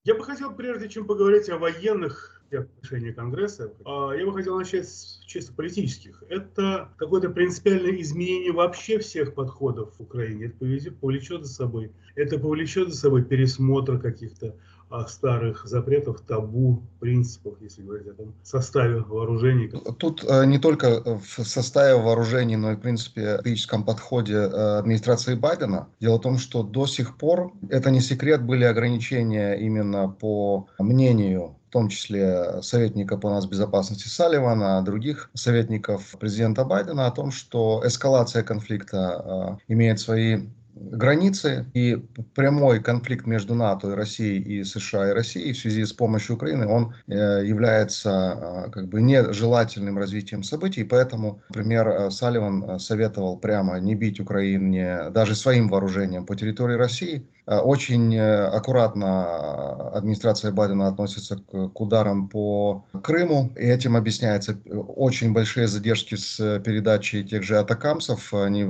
Я бы хотел, прежде чем поговорить о военных отношениях Конгресса, я бы хотел начать с чисто политических. Это какое-то принципиальное изменение вообще всех подходов в Украине. Это повлечет за собой пересмотр каких-то старых запретов, табу, принципов, если говорить о том составе вооружений. Тут не только в составе вооружений, но и в принципе в стратегическом подходе администрации Байдена. Дело в том, что до сих пор, это не секрет, были ограничения именно по мнению, в том числе советника по нацбезопасности Салливана, других советников президента Байдена, о том, что эскалация конфликта имеет свои границы, и прямой конфликт между НАТО и Россией, и США и Россией в связи с помощью Украины, он является как бы нежелательным развитием событий, поэтому, например, Салливан советовал прямо не бить Украине даже своим вооружением по территории России. Очень аккуратно администрация Байдена относится к ударам по Крыму, и этим объясняется очень большие задержки с передачей тех же атакамсов. Они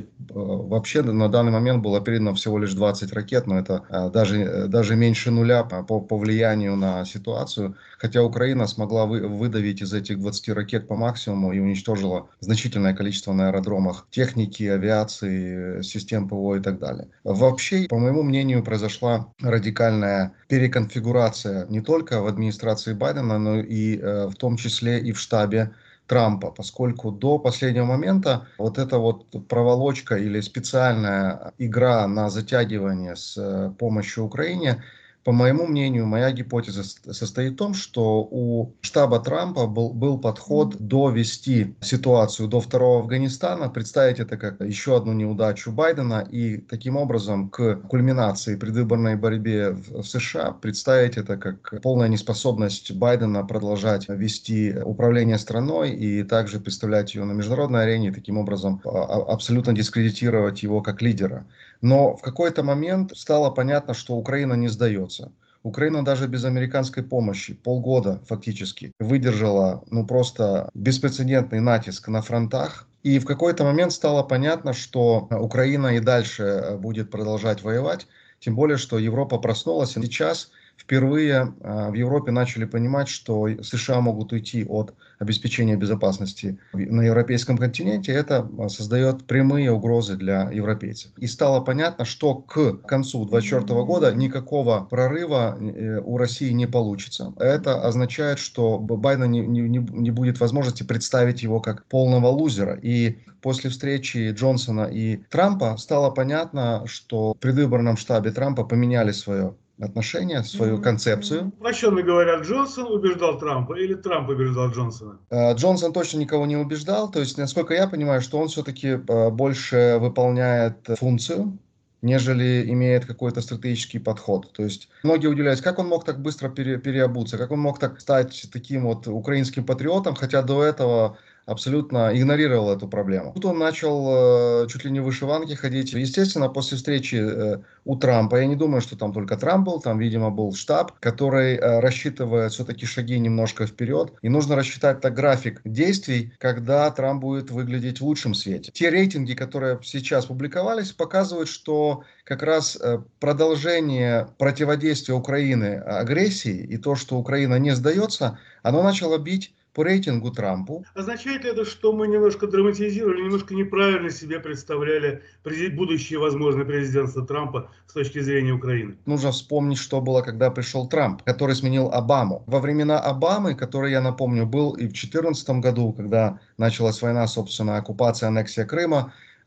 вообще на данный момент было передано всего лишь 20 ракет, но это даже меньше нуля по влиянию на ситуацию. Хотя Украина смогла выдавить из этих 20 ракет по максимуму и уничтожила значительное количество на аэродромах техники, авиации, систем ПВО и так далее. Вообще, по моему мнению, произошла радикальная переконфигурация не только в администрации Байдена, но и в том числе и в штабе Трампа, поскольку до последнего момента вот эта вот проволочка или специальная игра на затягивание с помощью Украине, по моему мнению, моя гипотеза состоит в том, что у штаба Трампа был подход довести ситуацию до второго Афганистана, представить это как еще одну неудачу Байдена и таким образом к кульминации предвыборной борьбе в США представить это как полная неспособность Байдена продолжать вести управление страной и также представлять ее на международной арене, и таким образом абсолютно дискредитировать его как лидера. Но в какой-то момент стало понятно, что Украина не сдается. Украина даже без американской помощи полгода фактически выдержала просто беспрецедентный натиск на фронтах. И в какой-то момент стало понятно, что Украина и дальше будет продолжать воевать. Тем более, что Европа проснулась. И сейчас впервые в Европе начали понимать, что США могут уйти от обеспечения безопасности на европейском континенте. Это создает прямые угрозы для европейцев. И стало понятно, что к концу 2024 года никакого прорыва у России не получится. Это означает, что Байден не будет возможности представить его как полного лузера. И после встречи Джонсона и Трампа стало понятно, что в предвыборном штабе Трампа поменяли свое отношение, свою концепцию. Упрощенно говоря, Джонсон убеждал Трампа или Трамп убеждал Джонсона? Джонсон точно никого не убеждал. То есть, насколько я понимаю, что он все-таки больше выполняет функцию, нежели имеет какой-то стратегический подход. То есть многие удивляются, как он мог так быстро переобуться, как он мог так стать таким вот украинским патриотом, хотя до этого абсолютно игнорировал эту проблему. Тут он начал чуть ли не в вышиванке ходить. Естественно, после встречи у Трампа, я не думаю, что там только Трамп был, там, видимо, был штаб, который рассчитывает все-таки шаги немножко вперед. И нужно рассчитать так график действий, когда Трамп будет выглядеть в лучшем свете. Те рейтинги, которые сейчас публиковались, показывают, что как раз продолжение противодействия Украины агрессии и то, что Украина не сдается, оно начало бить по рейтингу Трампу. Означает ли это, что мы немножко драматизировали, немножко неправильно себе представляли будущее возможное президентство Трампа с точки зрения Украины? Нужно вспомнить, что было, когда пришел Трамп, который сменил Обаму. Во времена Обамы, который, я напомню, был и в 2014 году, когда началась война, собственно, оккупация, аннексия Крыма,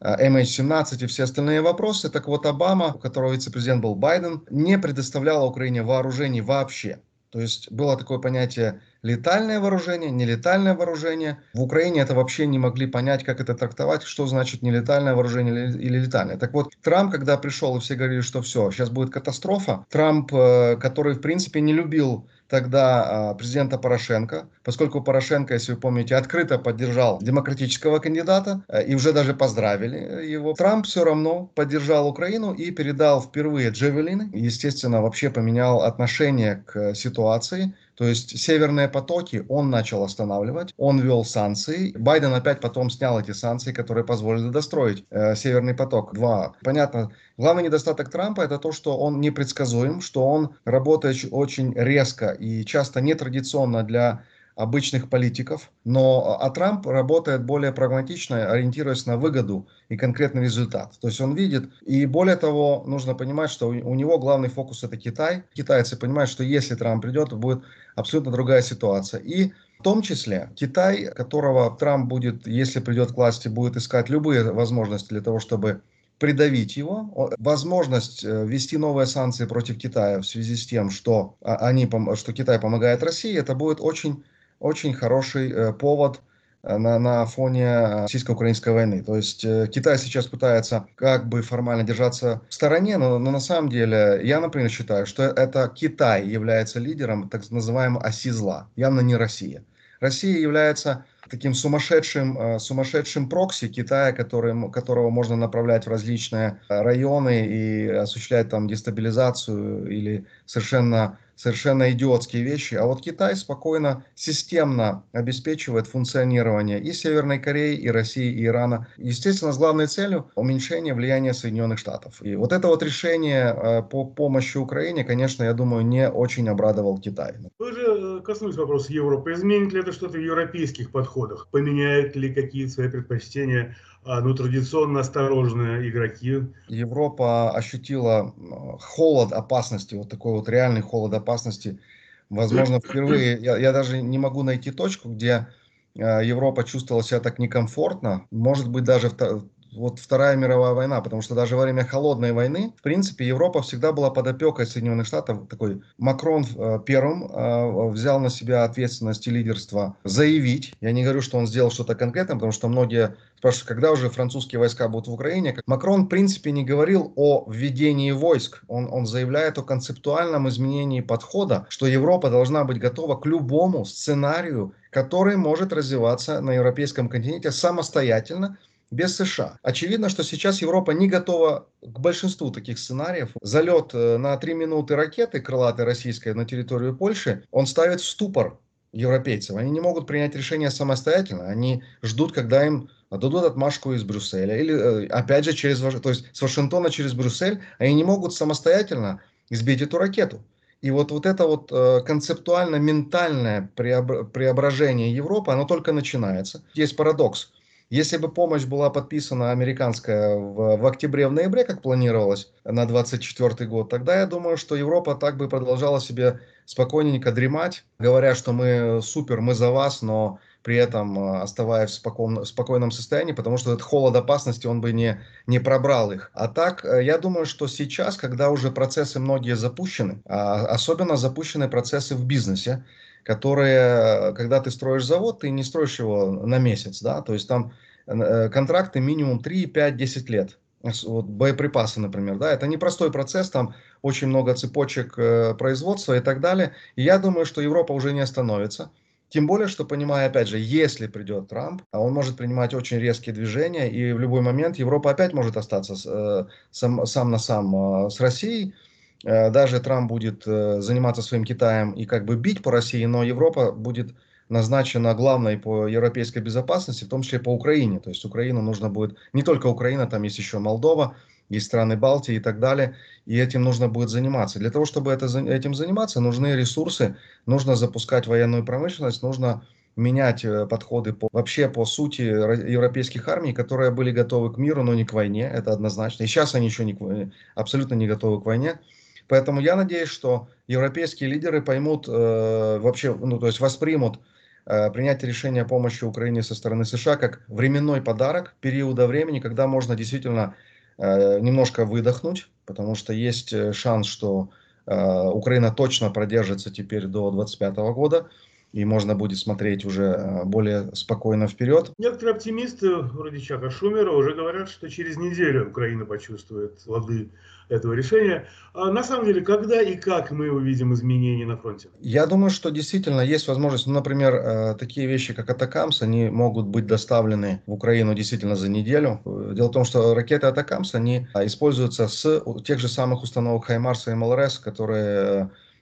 MH17 и все остальные вопросы. Так вот, Обама, у которого вице-президент был Байден, не предоставляла Украине вооружений вообще. То есть было такое понятие летальное вооружение, нелетальное вооружение. В Украине это вообще не могли понять, как это трактовать, что значит нелетальное вооружение или летальное. Так вот, Трамп, когда пришел, и все говорили, что все, сейчас будет катастрофа. Трамп, который, в принципе, не любил тогда президента Порошенко, поскольку Порошенко, если вы помните, открыто поддержал демократического кандидата и уже даже поздравили его. Трамп все равно поддержал Украину и передал впервые джавелины. Естественно, вообще поменял отношение к ситуации. То есть северные потоки он начал останавливать, он ввел санкции. Байден опять потом снял эти санкции, которые позволили достроить Северный поток-2. Понятно, главный недостаток Трампа это то, что он непредсказуем, что он работает очень резко и часто нетрадиционно для обычных политиков, а Трамп работает более прагматично, ориентируясь на выгоду и конкретный результат. То есть он видит, и более того, нужно понимать, что у него главный фокус это Китай. Китайцы понимают, что если Трамп придет, то будет абсолютно другая ситуация. И в том числе Китай, которого Трамп будет, если придет к власти, будет искать любые возможности для того, чтобы придавить его. Возможность ввести новые санкции против Китая в связи с тем, что, что Китай помогает России, это будет очень хороший повод на фоне российско-украинской войны. То есть Китай сейчас пытается как бы формально держаться в стороне, но на самом деле я, например, считаю, что это Китай является лидером так называемой оси зла, явно не Россия. Россия является таким сумасшедшим прокси Китая, которого можно направлять в различные районы и осуществлять там дестабилизацию или совершенно идиотские вещи. А вот Китай спокойно, системно обеспечивает функционирование и Северной Кореи, и России, и Ирана. Естественно, с главной целью уменьшение влияния Соединенных Штатов. И вот это вот решение по помощи Украине, конечно, я думаю, не очень обрадовал Китай. Вы же коснулись вопроса Европы. Изменит ли это что-то в европейских подходах? Поменяют ли какие-то свои предпочтения традиционно осторожные игроки? Европа ощутила холод опасности, вот такой вот реальный холод опасности. Возможно, впервые, я даже не могу найти точку, где Европа чувствовала себя так некомфортно. Может быть, даже вот Вторая мировая война, потому что даже во время холодной войны, в принципе, Европа всегда была под опекой Соединенных Штатов. Такой Макрон первым взял на себя ответственность и лидерство заявить. Я не говорю, что он сделал что-то конкретное, потому что многие спрашивают, когда уже французские войска будут в Украине. Макрон, в принципе, не говорил о введении войск. Он заявляет о концептуальном изменении подхода, что Европа должна быть готова к любому сценарию, который может развиваться на европейском континенте самостоятельно, без США. Очевидно, что сейчас Европа не готова к большинству таких сценариев. Залет на 3 минуты ракеты крылатой российской на территорию Польши, он ставит в ступор европейцев. Они не могут принять решение самостоятельно. Они ждут, когда им дадут отмашку из Брюсселя. Или, опять же, то есть с Вашингтона через Брюссель. Они не могут самостоятельно сбить эту ракету. И вот это вот концептуально-ментальное преображение Европы, оно только начинается. Есть парадокс. Если бы помощь была подписана американская в октябре-ноябре, как планировалось на 2024 год, тогда я думаю, что Европа так бы продолжала себе спокойненько дремать, говоря, что мы супер, мы за вас, но при этом оставаясь в спокойном состоянии, потому что этот холод опасности, он бы не пробрал их. А так, я думаю, что сейчас, когда уже процессы многие запущены, особенно запущены процессы в бизнесе, которые, когда ты строишь завод, ты не строишь его на месяц, да, то есть там контракты минимум 3, 5, 10 лет. Вот боеприпасы, например, да, это непростой процесс, там очень много цепочек производства и так далее. И я думаю, что Европа уже не остановится. Тем более, что, понимая, опять же, если придет Трамп, он может принимать очень резкие движения, и в любой момент Европа опять может остаться сам на сам с Россией. Даже Трамп будет заниматься своим Китаем и как бы бить по России, но Европа будет назначена главной по европейской безопасности, в том числе по Украине. То есть Украину нужно будет, не только Украина, там есть еще Молдова, есть страны Балтии и так далее, и этим нужно будет заниматься. Для того, чтобы этим заниматься, нужны ресурсы, нужно запускать военную промышленность, нужно менять подходы вообще по сути европейских армий, которые были готовы к миру, но не к войне, это однозначно. И сейчас они еще абсолютно не готовы к войне. Поэтому я надеюсь, что европейские лидеры поймут, вообще, то есть воспримут принятие решения о помощи Украине со стороны США как временной подарок периода времени, когда можно действительно немножко выдохнуть, потому что есть шанс, что Украина точно продержится теперь до 2025 года, и можно будет смотреть уже более спокойно вперед. Некоторые оптимисты, вроде Чака Шумера, уже говорят, что через неделю Украина почувствует плоды этого решения. А на самом деле, когда и как мы увидим изменения на фронте? Я думаю, что действительно есть возможность, например, такие вещи, как Атакамс, они могут быть доставлены в Украину действительно за неделю. Дело в том, что ракеты Атакамс, они используются с тех же самых установок Хаймарса и МЛРС, которые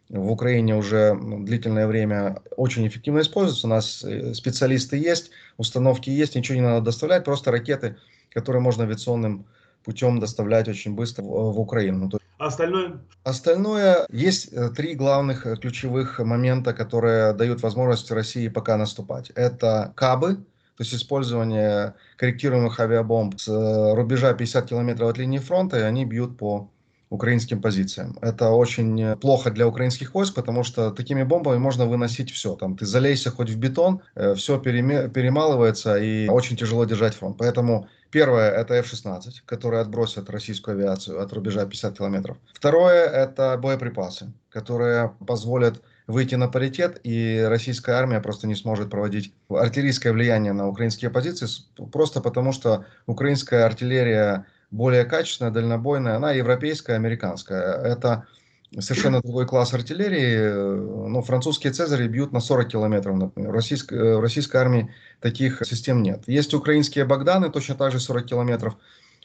в Украине уже длительное время очень эффективно используются. У нас специалисты есть, установки есть, ничего не надо доставлять, просто ракеты, которые можно авиационным путем доставлять очень быстро в Украину. А остальное? Остальное, есть три главных ключевых момента, которые дают возможность России пока наступать. Это кабы, то есть использование корректируемых авиабомб с рубежа 50 километров от линии фронта, и они бьют по украинским позициям. Это очень плохо для украинских войск, потому что такими бомбами можно выносить все. Там ты залейся хоть в бетон, все перемалывается и очень тяжело держать фронт. Поэтому первое — это F-16, которые отбросят российскую авиацию от рубежа 50 километров. Второе — это боеприпасы, которые позволят выйти на паритет, и российская армия просто не сможет проводить артиллерийское влияние на украинские позиции, просто потому что украинская артиллерия более качественная, дальнобойная, она европейская, американская. Это совершенно другой класс артиллерии. Ну, французские «Цезари» бьют на 40 километров, например. В российской армии таких систем нет. Есть украинские «Богданы», точно так же 40 километров.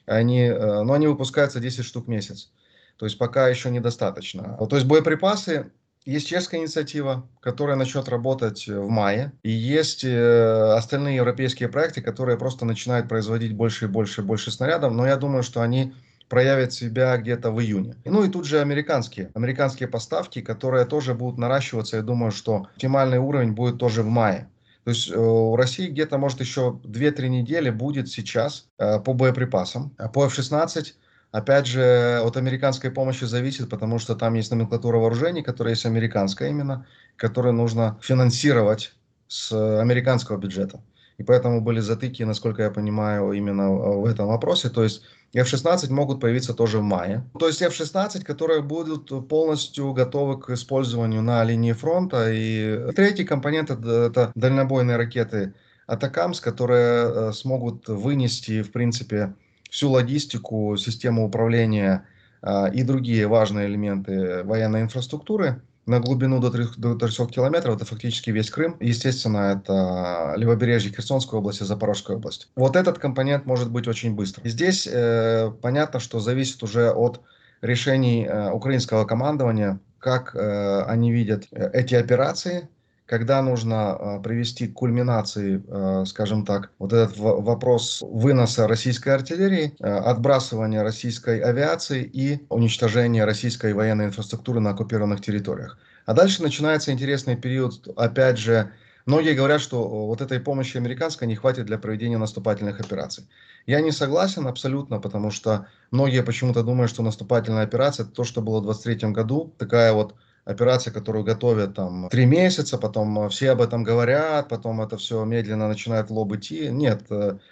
Но они выпускаются 10 штук в месяц. То есть пока еще недостаточно. То есть боеприпасы. Есть чешская инициатива, которая начнет работать в мае. И есть остальные европейские проекты, которые просто начинают производить больше и больше и больше снарядов. Но я думаю, что они проявят себя где-то в июне. Ну и тут же американские поставки, которые тоже будут наращиваться. Я думаю, что оптимальный уровень будет тоже в мае. То есть у России где-то, может, еще 2-3 недели будет сейчас по боеприпасам. А по F-16, опять же, от американской помощи зависит, потому что там есть номенклатура вооружений, которая есть американская именно, которую нужно финансировать с американского бюджета. И поэтому были затыки, насколько я понимаю, именно в этом вопросе. То есть F-16 могут появиться тоже в мае. То есть F-16, которые будут полностью готовы к использованию на линии фронта. И третий компонент — это дальнобойные ракеты Атакамс, которые смогут вынести, в принципе, всю логистику, систему управления и другие важные элементы военной инфраструктуры на глубину до 300 километров. Это фактически весь Крым. Естественно, это левобережье Херсонской области, Запорожской области. Вот этот компонент может быть очень быстро. Здесь понятно, что зависит уже от решений украинского командования, как они видят эти операции, когда нужно привести к кульминации, скажем так, вот этот вопрос выноса российской артиллерии, отбрасывания российской авиации и уничтожения российской военной инфраструктуры на оккупированных территориях. А дальше начинается интересный период, опять же, многие говорят, что вот этой помощи американской не хватит для проведения наступательных операций. Я не согласен абсолютно, потому что многие почему-то думают, что наступательная операция — это то, что было в 23 году, такая вот операция, которую готовят там 3 месяца, потом все об этом говорят, потом это все медленно начинает в лоб идти. Нет,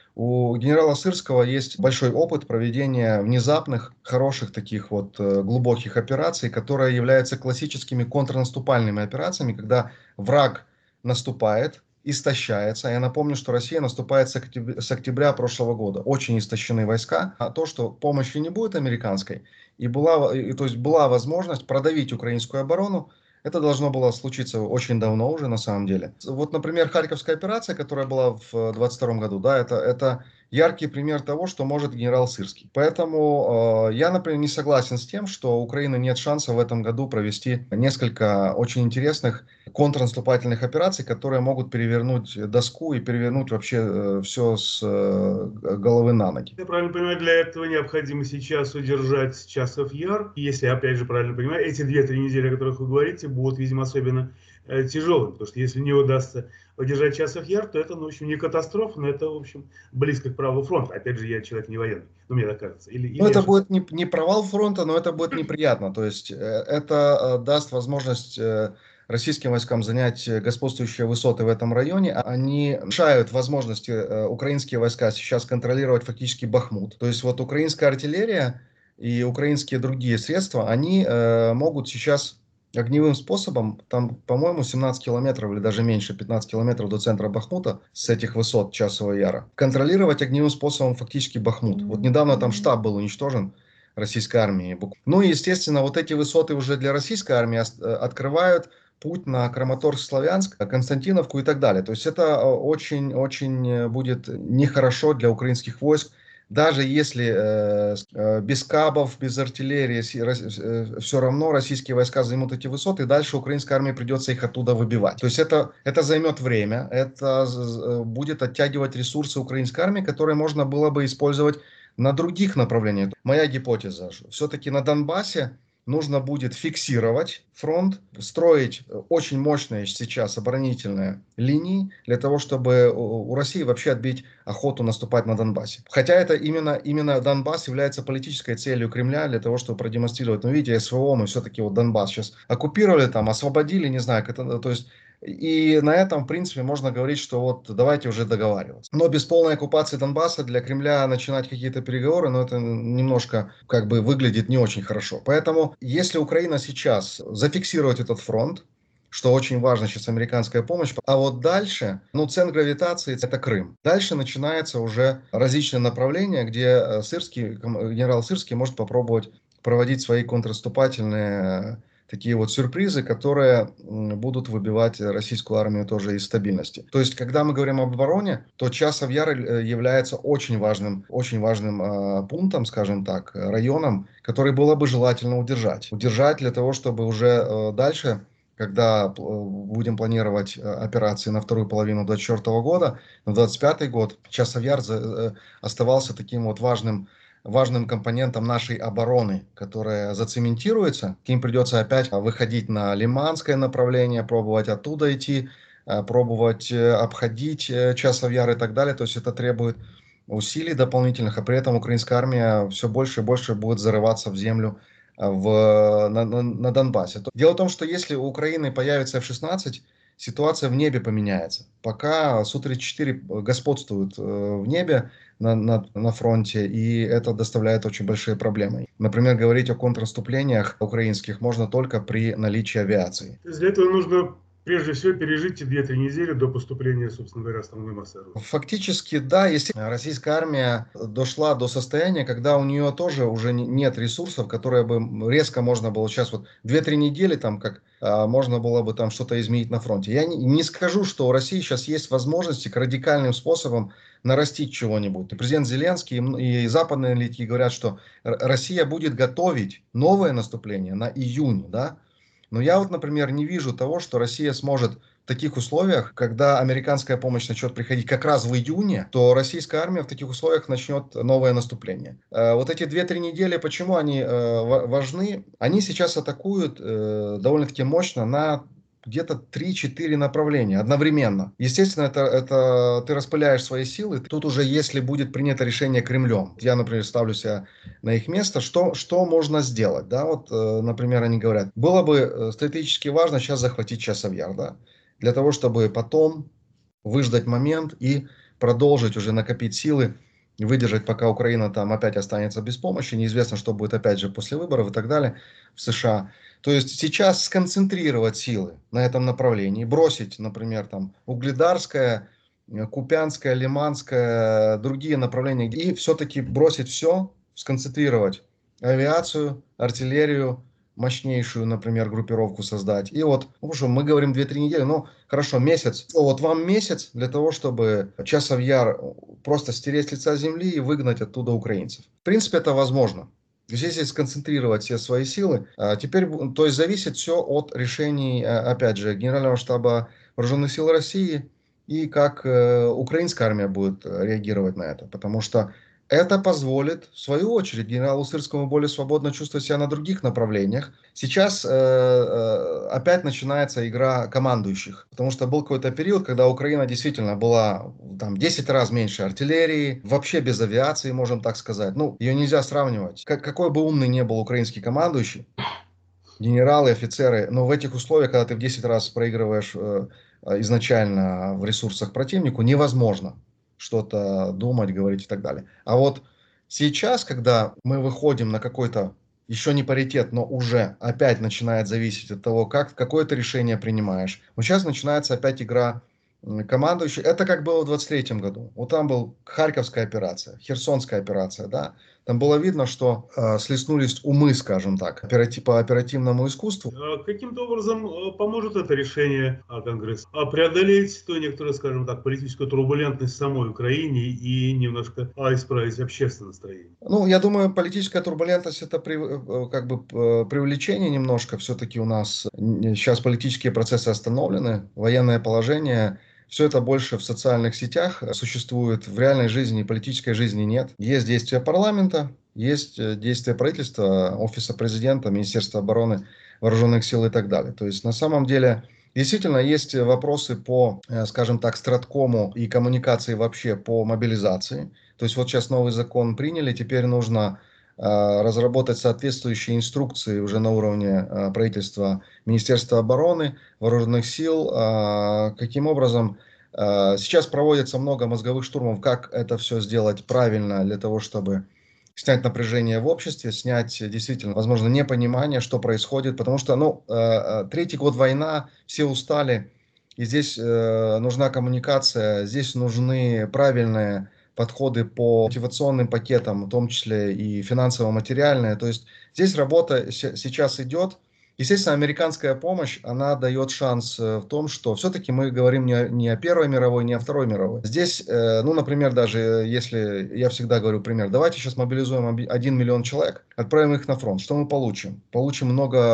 у генерала Сырского есть большой опыт проведения внезапных, хороших таких вот глубоких операций, которые являются классическими контрнаступальными операциями, когда враг наступает, истощается. Я напомню, что Россия наступает с октября прошлого года. Очень истощены войска. А то, что помощи не будет американской, то есть была возможность продавить украинскую оборону, это должно было случиться очень давно уже, на самом деле. Вот, например, Харьковская операция, которая была в 22 году, да, это яркий пример того, что может генерал Сырский. Поэтому я, например, не согласен с тем, что у Украины нет шанса в этом году провести несколько очень интересных контрнаступательных операций, которые могут перевернуть доску и перевернуть вообще все с головы на ноги. Я правильно понимаю, для этого необходимо сейчас удержать Часов Яр. Если я опять же правильно понимаю, эти 2-3 недели, о которых вы говорите, будут, видимо, особенно тяжелыми. Потому что если не удастся удержать Часов Яр, то это, ну, в общем, не катастрофа, но это, в общем, близко к провалу фронта. Опять же, я человек не военный, ну, мне так кажется. Ну, это будет не провал фронта, но это будет неприятно. То есть это даст возможность российским войскам занять господствующие высоты в этом районе. Они мешают возможности украинские войска сейчас контролировать фактически Бахмут. То есть вот украинская артиллерия и украинские другие средства, они могут сейчас огневым способом, там, по-моему, 17 километров или даже меньше, 15 километров до центра Бахмута с этих высот Часового Яра, контролировать огневым способом фактически Бахмут. Вот недавно там штаб был уничтожен российской армии. Ну и, естественно, вот эти высоты уже для российской армии открывают путь на Краматорск-Славянск, Константиновку и так далее. То есть это очень-очень будет нехорошо для украинских войск даже если без кабов, без артиллерии, все равно российские войска займут эти высоты, и дальше украинской армии придется их оттуда выбивать. То есть это займет время, это будет оттягивать ресурсы украинской армии, которые можно было бы использовать на других направлениях. Моя гипотеза, все-таки на Донбассе нужно будет фиксировать фронт, строить очень мощные сейчас оборонительные линии для того, чтобы у России вообще отбить охоту наступать на Донбассе. Хотя это именно Донбасс является политической целью Кремля для того, чтобы продемонстрировать, ну видите, СВО, мы все-таки вот Донбасс сейчас оккупировали, там, освободили, не знаю, как это, то есть и на этом, в принципе, можно говорить, что вот давайте уже договариваться. Но без полной оккупации Донбасса для Кремля начинать какие-то переговоры, ну это немножко как бы выглядит не очень хорошо. Поэтому если Украина сейчас зафиксирует этот фронт, что очень важно сейчас американская помощь, а вот дальше, ну центр гравитации это Крым. Дальше начинается уже различные направления, где генерал Сырский может попробовать проводить свои контрнаступательные такие вот сюрпризы, которые будут выбивать российскую армию тоже из стабильности. То есть, когда мы говорим об обороне, то Часов-Яр является очень важным пунктом, скажем так, районом, который было бы желательно удержать. Удержать для того, чтобы уже дальше, когда будем планировать операции на вторую половину 2024 года, на 2025 год, Часов-Яр оставался таким вот важным компонентом нашей обороны, которая зацементируется. Им придется опять выходить на Лиманское направление, пробовать оттуда идти, пробовать обходить Часов-Яр и так далее. То есть это требует усилий дополнительных, а при этом украинская армия все больше и больше будет зарываться в землю на Донбассе. Дело в том, что если у Украины появится F-16, ситуация в небе поменяется. Пока Су-34 господствуют в небе на фронте, и это доставляет очень большие проблемы. Например, говорить о контрнаступлениях украинских можно только при наличии авиации. Для этого нужно прежде всего пережить 2-3 недели до поступления, собственно говоря, основной массы оружия. Фактически, да, естественно, российская армия дошла до состояния, когда у нее тоже уже нет ресурсов, которые бы резко можно было сейчас вот 2-3 недели там как можно было бы там что-то изменить на фронте. Я не скажу, что у России сейчас есть возможности к радикальным способам нарастить чего-нибудь. И президент Зеленский и западные аналитики говорят, что Россия будет готовить новое наступление на июнь, да. Но я вот, например, не вижу того, что Россия сможет в таких условиях, когда американская помощь начнет приходить как раз в июне, то российская армия в таких условиях начнет новое наступление. Вот эти 2-3 недели, почему они важны? Они сейчас атакуют довольно-таки мощно на где-то 3-4 направления одновременно. Естественно, это ты распыляешь свои силы. Тут уже, если будет принято решение Кремлем, я, например, ставлю себя на их место, что можно сделать? Да? Вот, например, они говорят, было бы стратегически важно сейчас захватить Часов-Яр, да? Для того, чтобы потом выждать момент и продолжить уже накопить силы, выдержать, пока Украина там опять останется без помощи. Неизвестно, что будет опять же после выборов и так далее в США. То есть сейчас сконцентрировать силы на этом направлении, бросить, например, там Угледарское, Купянское, Лиманское, другие направления, и все-таки бросить все, сконцентрировать авиацию, артиллерию, мощнейшую, например, группировку создать. И вот, ну что, мы говорим 2-3 недели, ну хорошо, месяц. Вот вам месяц для того, чтобы Часов-Яр просто стереть с лица земли и выгнать оттуда украинцев. В принципе, это возможно. Здесь сконцентрировать все свои силы. Теперь, то есть зависит все от решений, опять же, Генерального штаба Вооруженных сил России и как украинская армия будет реагировать на это. Потому что это позволит, в свою очередь, генералу Сырскому более свободно чувствовать себя на других направлениях. Сейчас опять начинается игра командующих, потому что был какой-то период, когда Украина действительно была там 10 раз меньше артиллерии, вообще без авиации, можем так сказать. Ну, ее нельзя сравнивать. Какой бы умный ни был украинский командующий, генералы, офицеры, но в этих условиях, когда ты в 10 раз проигрываешь изначально в ресурсах противнику, невозможно что-то думать, говорить и так далее. А вот сейчас, когда мы выходим на какой-то еще не паритет, но уже опять начинает зависеть от того, какое ты решение принимаешь. Вот сейчас начинается опять игра командующий. Это как было в 23-м году. Вот там была Харьковская операция, Херсонская операция, да. Там было видно, что слеснулись умы, скажем так, по оперативному искусству. Каким-то образом поможет это решение Конгресса преодолеть ту некоторую, скажем так, политическую турбулентность в самой Украине и немножко исправить общественное настроение? Ну, я думаю, политическая турбулентность это как бы преувеличение немножко. Все-таки у нас сейчас политические процессы остановлены, военное положение. Все это больше в социальных сетях существует. В реальной жизни, политической жизни нет. Есть действия парламента, есть действия правительства, офиса президента, Министерства обороны, вооруженных сил и так далее. То есть на самом деле действительно есть вопросы по, скажем так, страткому и коммуникации вообще по мобилизации. То есть вот сейчас новый закон приняли, теперь нужно разработать соответствующие инструкции уже на уровне правительства, Министерства обороны, вооруженных сил, каким образом сейчас проводится много мозговых штурмов, как это все сделать правильно для того, чтобы снять напряжение в обществе, снять действительно, возможно, непонимание, что происходит, потому что, ну, третий год война, все устали, и здесь нужна коммуникация, здесь нужны правильные подходы по мотивационным пакетам, в том числе и финансово-материальные. То есть здесь работа сейчас идет. Естественно, американская помощь, она дает шанс в том, что все-таки мы говорим не о Первой мировой, не о Второй мировой. Здесь, ну, например, даже если, я всегда говорю пример, давайте сейчас мобилизуем 1 миллион человек, отправим их на фронт. Что мы получим? Получим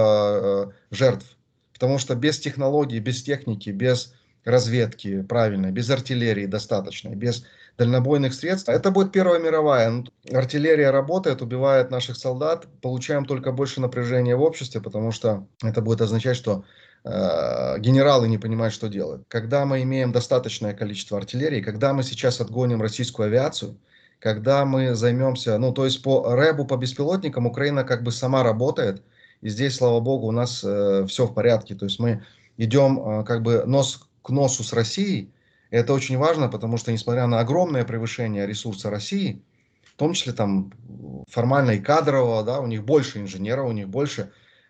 много жертв, потому что без технологий, без техники, без разведки правильной, без артиллерии достаточной, без дальнобойных средств. Это будет Первая мировая. Артиллерия работает, убивает наших солдат. Получаем только больше напряжения в обществе, потому что это будет означать, что генералы не понимают, что делать. Когда мы имеем достаточное количество артиллерии, когда мы сейчас отгоним российскую авиацию, когда мы займемся, ну, то есть по РЭБу, по беспилотникам Украина как бы сама работает, и здесь, слава богу, у нас все в порядке. То есть мы идем как бы нос к носу с Россией. И это очень важно, потому что, несмотря на огромное превышение ресурса России, в том числе там формально и кадрового, да, у них больше инженеров, у них больше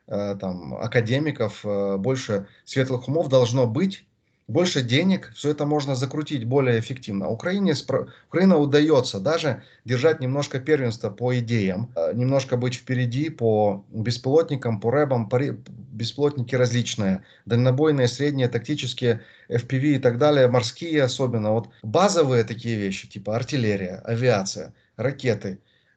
там академиков, больше светлых умов должно быть, больше денег, все это можно закрутить более эффективно. Украина удается даже держать немножко первенство по идеям, немножко быть впереди по беспилотникам, по рэбам, беспилотники различные, дальнобойные, средние, тактические, FPV и так далее, морские особенно. Вот базовые такие вещи, типа артиллерия, авиация, ракеты,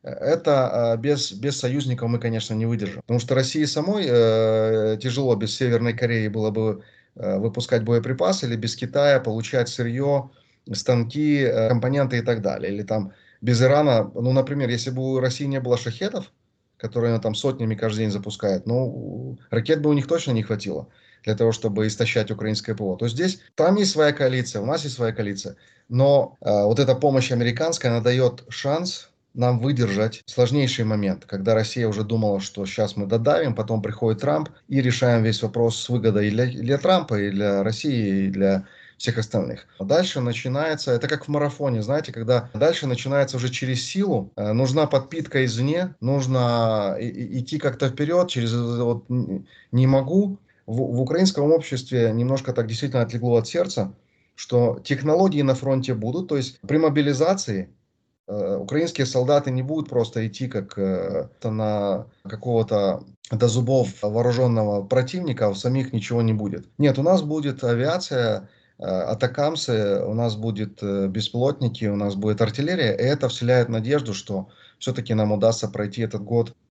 это без союзников мы, конечно, не выдержим. Потому что России самой тяжело без Северной Кореи было бы выпускать боеприпасы, или без Китая получать сырье, станки, компоненты и так далее. Или там без Ирана, ну, например, если бы у России не было шахедов, которые она там сотнями каждый день запускает, ну, ракет бы у них точно не хватило для того, чтобы истощать украинское ПВО. То есть здесь, там есть своя коалиция, у нас есть своя коалиция. Но вот эта помощь американская, она дает шанс нам выдержать сложнейший момент, когда Россия уже думала, что сейчас мы додавим, потом приходит Трамп и решаем весь вопрос с выгодой и для Трампа, и для России, и для всех остальных. А дальше начинается, это как в марафоне, знаете, когда дальше начинается уже через силу, нужна подпитка извне, нужно идти как-то вперед, через вот не могу. В украинском обществе немножко так действительно отлегло от сердца, что технологии на фронте будут, то есть при мобилизации украинские солдаты не будут просто идти как на какого-то до зубов вооруженного противника, а у самих ничего не будет. Нет, у нас будет авиация, атакамсы, у нас будет беспилотники, у нас будет артиллерия, и это вселяет надежду, что все-таки нам удастся пройти этот год